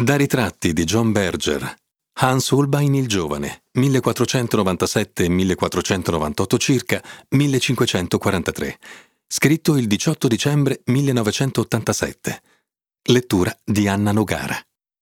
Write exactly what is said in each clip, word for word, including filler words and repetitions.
Da ritratti di John Berger, Hans Holbein il giovane, millequattrocentonovantasette millequattrocentonovantotto circa, millecinquecentoquarantatré. Scritto il diciotto dicembre millenovecentottantasette. Lettura di Anna Nogara.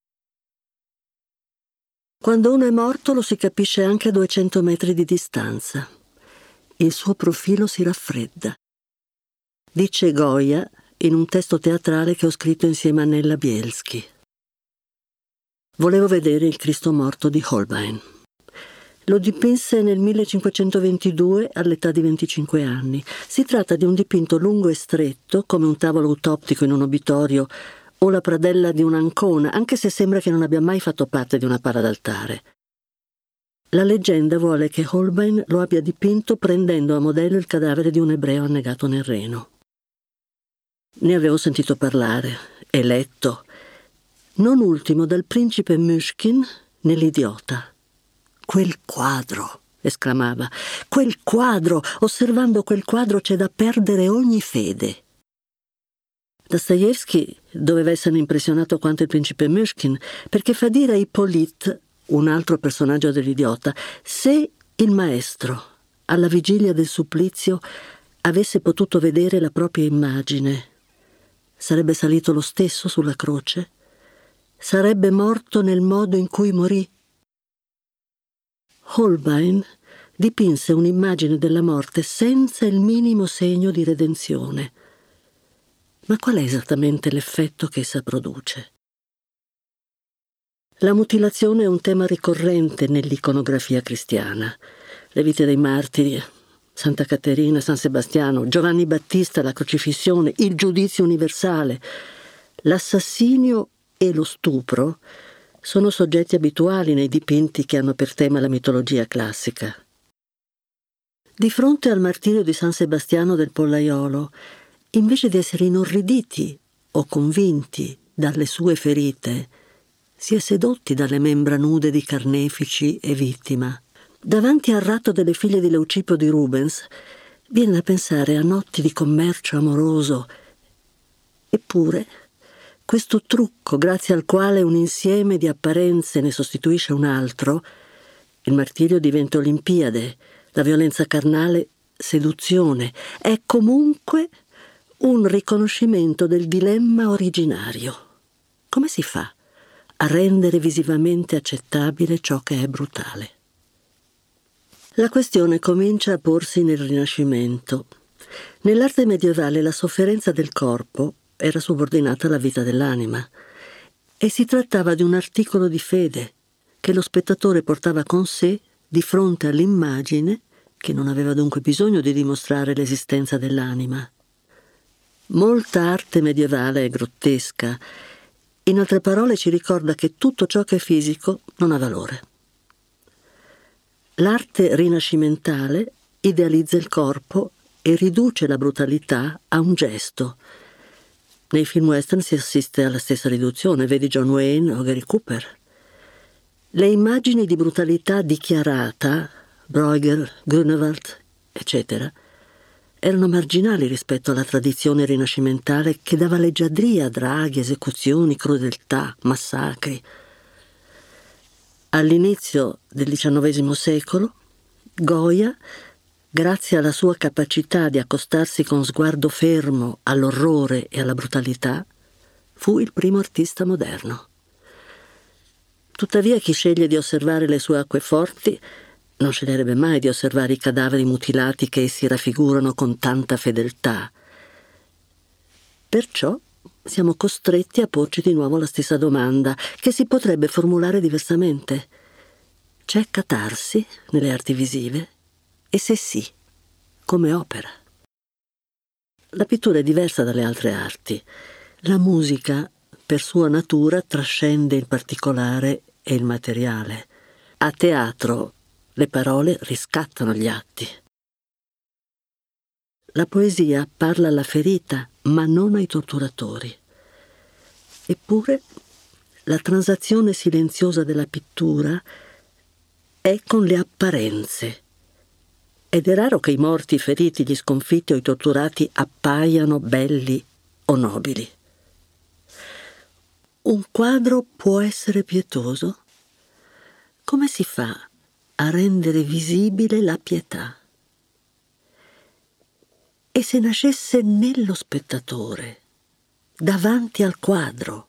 Quando uno è morto lo si capisce anche a duecento metri di distanza. Il suo profilo si raffredda. Dice Goya in un testo teatrale che ho scritto insieme a Nella Bielski. Volevo vedere il Cristo morto di Holbein. Lo dipinse nel millecinquecentoventidue all'età di venticinque anni. Si tratta di un dipinto lungo e stretto, come un tavolo utoptico in un obitorio o la pradella di un'ancona, anche se sembra che non abbia mai fatto parte di una pala d'altare. La leggenda vuole che Holbein lo abbia dipinto prendendo a modello il cadavere di un ebreo annegato nel Reno. Ne avevo sentito parlare e letto, non ultimo dal principe Myshkin nell'Idiota. «Quel quadro!» esclamava. «Quel quadro! Osservando quel quadro c'è da perdere ogni fede!» Dostoevskij doveva essere impressionato quanto il principe Myshkin, perché fa dire a Hippolyte, un altro personaggio dell'Idiota, se il maestro, alla vigilia del supplizio, avesse potuto vedere la propria immagine, sarebbe salito lo stesso sulla croce? Sarebbe morto nel modo in cui morì? Holbein dipinse un'immagine della morte senza il minimo segno di redenzione. Ma qual è esattamente l'effetto che essa produce? La mutilazione è un tema ricorrente nell'iconografia cristiana. Le vite dei martiri, Santa Caterina, San Sebastiano, Giovanni Battista, la crocifissione, il giudizio universale, l'assassinio e lo stupro sono soggetti abituali nei dipinti che hanno per tema la mitologia classica. Di fronte al martirio di San Sebastiano del Pollaiolo, invece di essere inorriditi o convinti dalle sue ferite, si è sedotti dalle membra nude di carnefici e vittima. Davanti al ratto delle figlie di Leucippio di Rubens viene da pensare a notti di commercio amoroso. Eppure, questo trucco, grazie al quale un insieme di apparenze ne sostituisce un altro, il martirio diventa Olimpiade, la violenza carnale seduzione, è comunque un riconoscimento del dilemma originario. Come si fa a rendere visivamente accettabile ciò che è brutale? La questione comincia a porsi nel Rinascimento. Nell'arte medievale la sofferenza del corpo era subordinata alla vita dell'anima e si trattava di un articolo di fede che lo spettatore portava con sé di fronte all'immagine, che non aveva dunque bisogno di dimostrare l'esistenza dell'anima. Molta arte medievale è grottesca, in altre parole ci ricorda che tutto ciò che è fisico non ha valore. L'arte rinascimentale idealizza il corpo e riduce la brutalità a un gesto. Nei film western si assiste alla stessa riduzione, vedi John Wayne o Gary Cooper. Le immagini di brutalità dichiarata, Bruegel, Grunewald, eccetera, erano marginali rispetto alla tradizione rinascimentale che dava leggiadria a draghi, esecuzioni, crudeltà, massacri. All'inizio del diciannovesimo secolo, Goya, grazie alla sua capacità di accostarsi con sguardo fermo all'orrore e alla brutalità, fu il primo artista moderno. Tuttavia chi sceglie di osservare le sue acque forti non sceglierebbe mai di osservare i cadaveri mutilati che essi raffigurano con tanta fedeltà. Perciò siamo costretti a porci di nuovo la stessa domanda, che si potrebbe formulare diversamente. C'è catarsi nelle arti visive? E se sì, come opera? La pittura è diversa dalle altre arti. La musica, per sua natura, trascende il particolare e il materiale. A teatro le parole riscattano gli atti. La poesia parla alla ferita, ma non ai torturatori. Eppure, la transazione silenziosa della pittura è con le apparenze. Ed è raro che i morti, i feriti, gli sconfitti o i torturati appaiano belli o nobili. Un quadro può essere pietoso? Come si fa a rendere visibile la pietà? E se nascesse nello spettatore, davanti al quadro?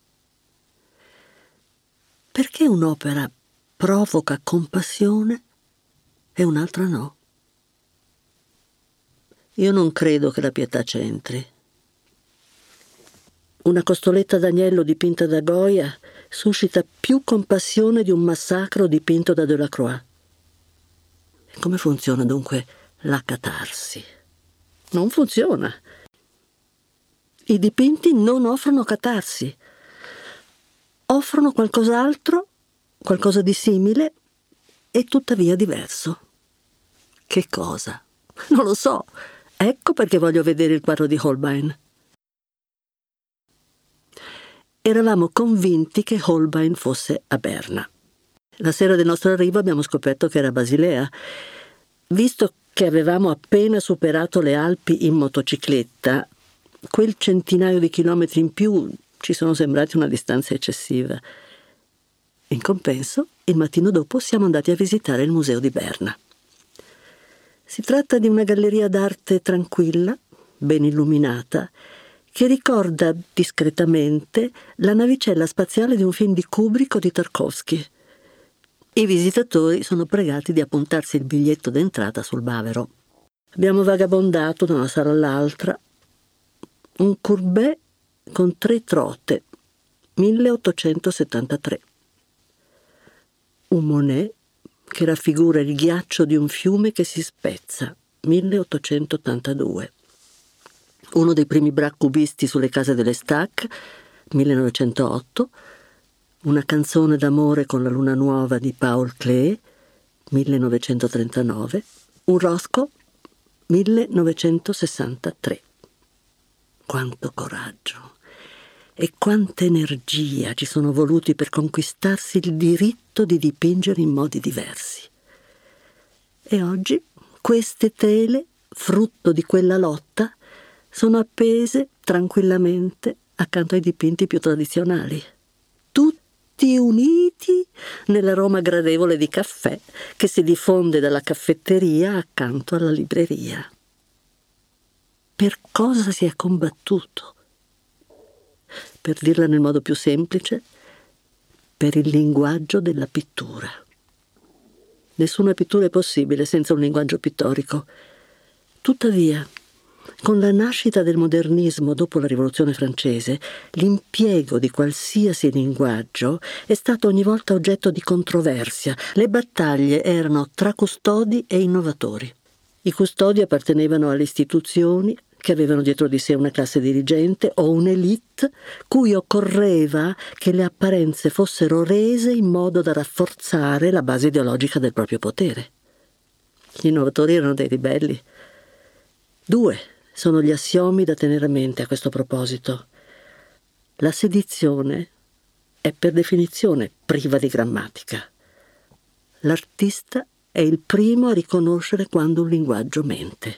Perché un'opera provoca compassione e un'altra no? Io non credo che la pietà c'entri. Una costoletta d'agnello dipinta da Goya suscita più compassione di un massacro dipinto da Delacroix. E come funziona dunque la catarsi? Non funziona. I dipinti non offrono catarsi. Offrono qualcos'altro, qualcosa di simile e tuttavia diverso. Che cosa? Non lo so. Ecco perché voglio vedere il quadro di Holbein. Eravamo convinti che Holbein fosse a Berna. La sera del nostro arrivo abbiamo scoperto che era a Basilea. Visto che avevamo appena superato le Alpi in motocicletta, quel centinaio di chilometri in più ci sono sembrati una distanza eccessiva. In compenso, il mattino dopo siamo andati a visitare il museo di Berna. Si tratta di una galleria d'arte tranquilla, ben illuminata, che ricorda discretamente la navicella spaziale di un film di Kubrick o di Tarkovsky. I visitatori sono pregati di appuntarsi il biglietto d'entrata sul bavero. Abbiamo vagabondato da una sala all'altra. Un Courbet con tre trote, milleottocentosettantatré. Un Monet che raffigura il ghiaccio di un fiume che si spezza, milleottocentottantadue. Uno dei primi bra cubisti sulle case delle Stack, millenovecentootto. Una canzone d'amore con la luna nuova di Paul Klee, millenovecentotrentanove. Un Roscoe, millenovecentosessantatré. Quanto coraggio e quanta energia ci sono voluti per conquistarsi il diritto di dipingere in modi diversi. E oggi queste tele, frutto di quella lotta, sono appese tranquillamente accanto ai dipinti più tradizionali. Tutti uniti nella Roma gradevole di caffè che si diffonde dalla caffetteria accanto alla libreria. Per cosa si è combattuto? Per dirla nel modo più semplice, per il linguaggio della pittura. Nessuna pittura è possibile senza un linguaggio pittorico. Tuttavia, con la nascita del modernismo dopo la Rivoluzione francese, l'impiego di qualsiasi linguaggio è stato ogni volta oggetto di controversia. Le battaglie erano tra custodi e innovatori. I custodi appartenevano alle istituzioni che avevano dietro di sé una classe dirigente o un'élite cui occorreva che le apparenze fossero rese in modo da rafforzare la base ideologica del proprio potere. Gli innovatori erano dei ribelli. Due sono gli assiomi da tenere a mente a questo proposito. La sedizione è per definizione priva di grammatica. L'artista è il primo a riconoscere quando un linguaggio mente.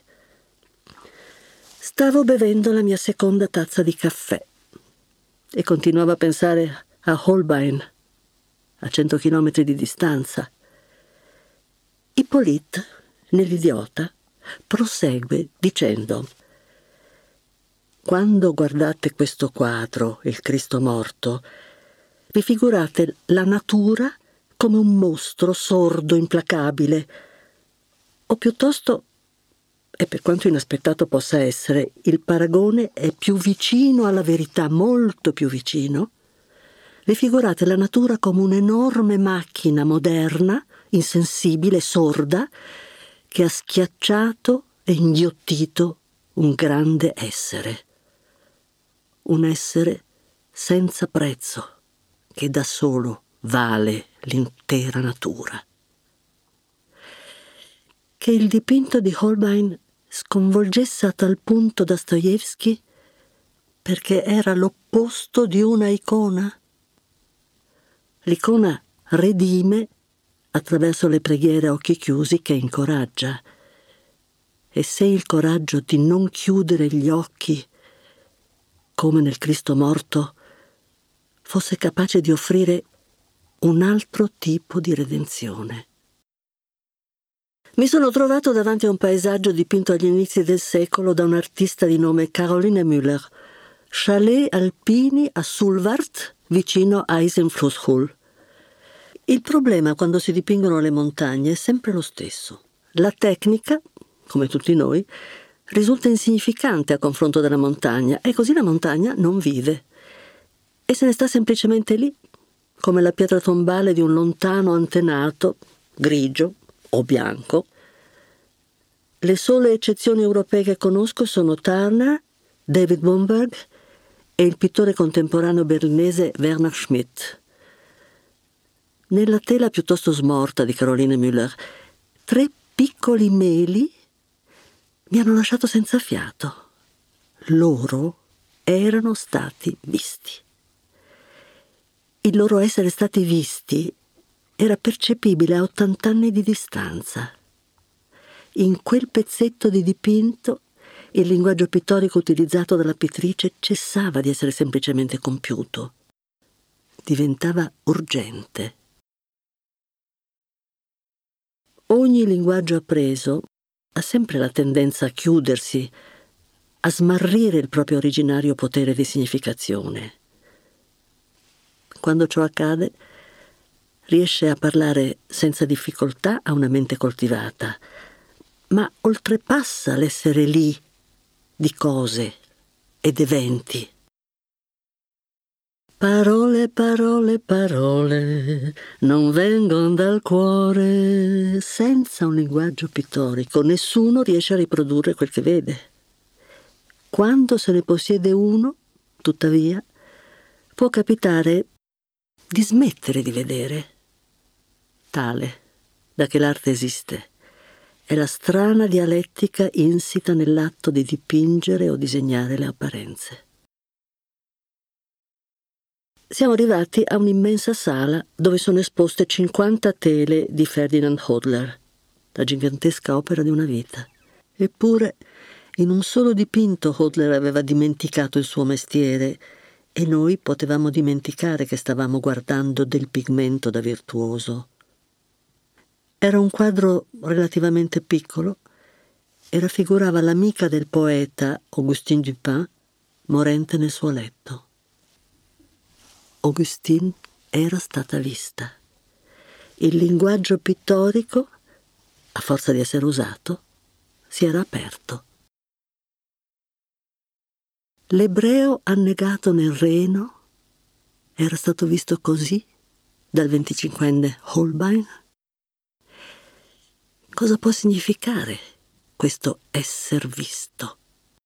Stavo bevendo la mia seconda tazza di caffè e continuavo a pensare a Holbein, a cento chilometri di distanza. Hippolyte, nell'Idiota, prosegue dicendo: quando guardate questo quadro, il Cristo morto, vi figurate la natura come un mostro sordo, implacabile, o piuttosto, e per quanto inaspettato possa essere, il paragone è più vicino alla verità, molto più vicino, vi figurate la natura come un'enorme macchina moderna, insensibile, sorda, che ha schiacciato e inghiottito un grande essere. Un essere senza prezzo, che da solo vale l'intera natura. Che il dipinto di Holbein sconvolgesse a tal punto Dostoevskij perché era l'opposto di una icona. L'icona redime attraverso le preghiere a occhi chiusi che incoraggia. E se il coraggio di non chiudere gli occhi, come nel Cristo morto, fosse capace di offrire un altro tipo di redenzione. Mi sono trovato davanti a un paesaggio dipinto agli inizi del secolo da un artista di nome Caroline Müller, chalet alpini a Sulwart, vicino a Eisenflusshoel. Il problema quando si dipingono le montagne è sempre lo stesso. La tecnica, come tutti noi, risulta insignificante a confronto della montagna e così la montagna non vive. E se ne sta semplicemente lì, come la pietra tombale di un lontano antenato, grigio o bianco. Le sole eccezioni europee che conosco sono Turner, David Bomberg e il pittore contemporaneo berlinese Werner Schmidt. Nella tela piuttosto smorta di Caroline Müller, tre piccoli meli mi hanno lasciato senza fiato. Loro erano stati visti. Il loro essere stati visti era percepibile a ottanta anni di distanza. In quel pezzetto di dipinto il linguaggio pittorico utilizzato dalla pittrice cessava di essere semplicemente compiuto. Diventava urgente. Ogni linguaggio appreso ha sempre la tendenza a chiudersi, a smarrire il proprio originario potere di significazione. Quando ciò accade, riesce a parlare senza difficoltà a una mente coltivata, ma oltrepassa l'essere lì di cose ed eventi. Parole, parole, parole, non vengono dal cuore. Senza un linguaggio pittorico nessuno riesce a riprodurre quel che vede. Quando se ne possiede uno, tuttavia, può capitare di smettere di vedere. Tale, da che l'arte esiste, è la strana dialettica insita nell'atto di dipingere o disegnare le apparenze. Siamo arrivati a un'immensa sala dove sono esposte cinquanta tele di Ferdinand Hodler, la gigantesca opera di una vita. Eppure, in un solo dipinto Hodler aveva dimenticato il suo mestiere e noi potevamo dimenticare che stavamo guardando del pigmento da virtuoso. Era un quadro relativamente piccolo e raffigurava l'amica del poeta Augustin Dupin morente nel suo letto. Augustin era stata vista. Il linguaggio pittorico, a forza di essere usato, si era aperto. L'ebreo annegato nel Reno era stato visto così dal venticinquenne Holbein. Cosa può significare questo esser visto?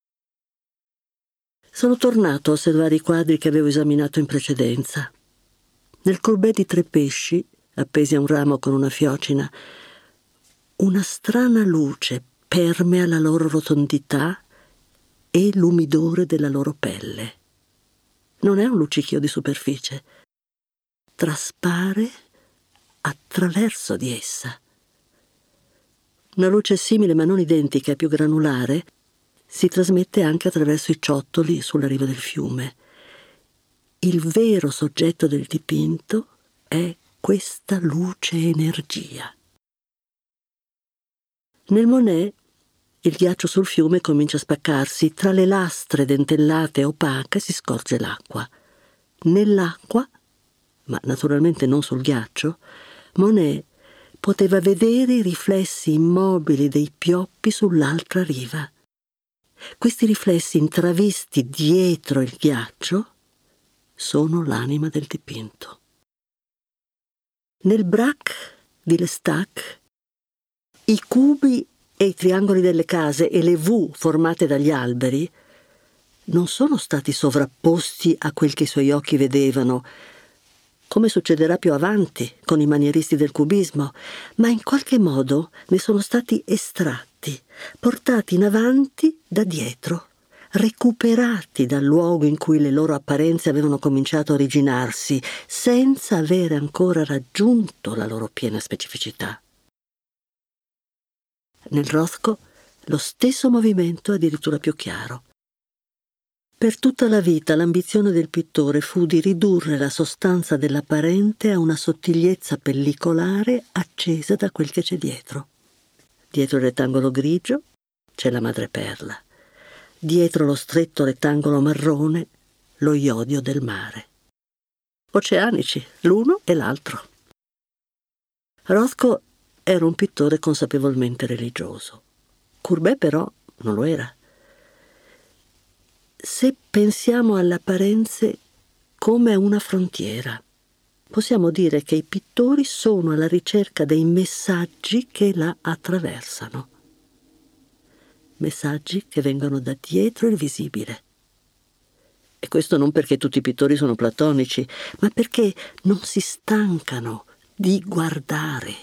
Sono tornato a osservare i quadri che avevo esaminato in precedenza. Nel courbet di tre pesci, appesi a un ramo con una fiocina, una strana luce permea la loro rotondità e l'umidore della loro pelle. Non è un luccichio di superficie. Traspare attraverso di essa. Una luce simile ma non identica e più granulare si trasmette anche attraverso i ciottoli sulla riva del fiume. Il vero soggetto del dipinto è questa luce energia. Nel Monet il ghiaccio sul fiume comincia a spaccarsi, tra le lastre dentellate e opache si scorge l'acqua. Nell'acqua, ma naturalmente non sul ghiaccio, Monet poteva vedere i riflessi immobili dei pioppi sull'altra riva. Questi riflessi intravisti dietro il ghiaccio sono l'anima del dipinto. Nel Braque di L'Estaque i cubi e i triangoli delle case e le V formate dagli alberi non sono stati sovrapposti a quel che i suoi occhi vedevano, come succederà più avanti con i manieristi del cubismo, ma in qualche modo ne sono stati estratti, portati in avanti da dietro, recuperati dal luogo in cui le loro apparenze avevano cominciato a originarsi, senza avere ancora raggiunto la loro piena specificità. Nel Rothko lo stesso movimento è addirittura più chiaro. Per tutta la vita l'ambizione del pittore fu di ridurre la sostanza dell'apparente a una sottigliezza pellicolare accesa da quel che c'è dietro. Dietro il rettangolo grigio c'è la madreperla. Dietro lo stretto rettangolo marrone lo iodio del mare. Oceanici, l'uno e l'altro. Rothko era un pittore consapevolmente religioso. Courbet però non lo era. Se pensiamo alle apparenze come a una frontiera, possiamo dire che i pittori sono alla ricerca dei messaggi che la attraversano. Messaggi che vengono da dietro il visibile. E questo non perché tutti i pittori sono platonici, ma perché non si stancano di guardare.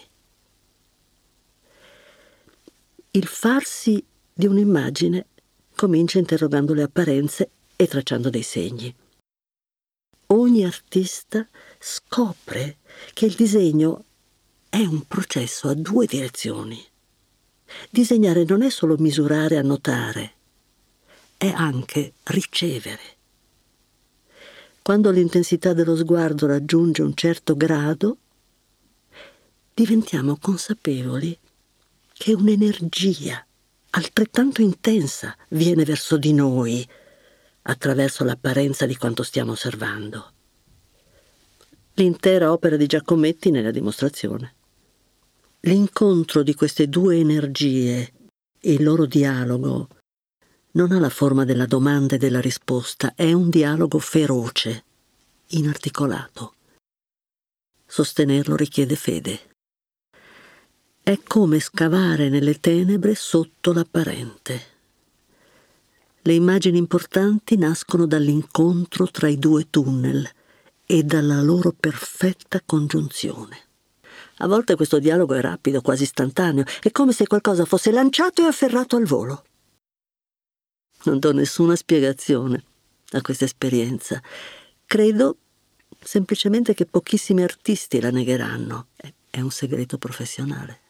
Il farsi di un'immagine comincia interrogando le apparenze e tracciando dei segni. Ogni artista scopre che il disegno è un processo a due direzioni. Disegnare non è solo misurare e annotare, è anche ricevere. Quando l'intensità dello sguardo raggiunge un certo grado, diventiamo consapevoli che un'energia altrettanto intensa viene verso di noi attraverso l'apparenza di quanto stiamo osservando. L'intera opera di Giacometti ne è la dimostrazione. L'incontro di queste due energie e il loro dialogo non ha la forma della domanda e della risposta, è un dialogo feroce, inarticolato. Sostenerlo richiede fede. È come scavare nelle tenebre sotto l'apparente. Le immagini importanti nascono dall'incontro tra i due tunnel e dalla loro perfetta congiunzione. A volte questo dialogo è rapido, quasi istantaneo, è come se qualcosa fosse lanciato e afferrato al volo. Non do nessuna spiegazione a questa esperienza. Credo semplicemente che pochissimi artisti la negheranno. È un segreto professionale.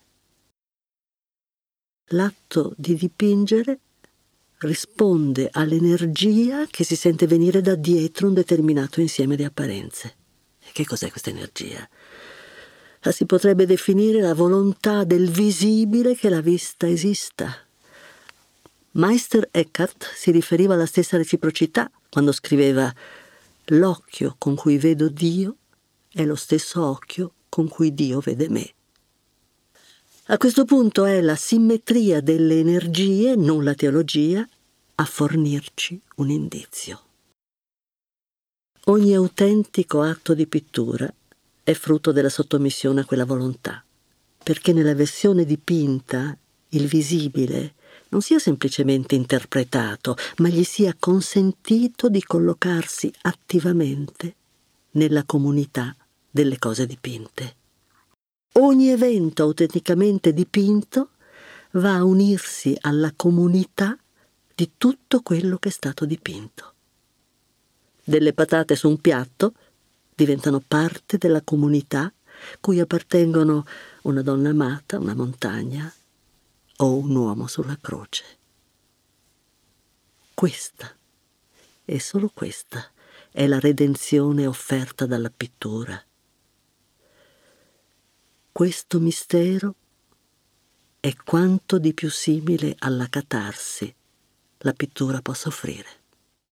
L'atto di dipingere risponde all'energia che si sente venire da dietro un determinato insieme di apparenze. E che cos'è questa energia? La si potrebbe definire la volontà del visibile che la vista esista. Meister Eckhart si riferiva alla stessa reciprocità quando scriveva: l'occhio con cui vedo Dio è lo stesso occhio con cui Dio vede me. A questo punto è la simmetria delle energie, non la teologia, a fornirci un indizio. Ogni autentico atto di pittura è frutto della sottomissione a quella volontà, perché nella versione dipinta il visibile non sia semplicemente interpretato, ma gli sia consentito di collocarsi attivamente nella comunità delle cose dipinte. Ogni evento autenticamente dipinto va a unirsi alla comunità di tutto quello che è stato dipinto. Delle patate su un piatto diventano parte della comunità cui appartengono una donna amata, una montagna o un uomo sulla croce. Questa, e solo questa, è la redenzione offerta dalla pittura. Questo mistero è quanto di più simile alla catarsi la pittura possa offrire.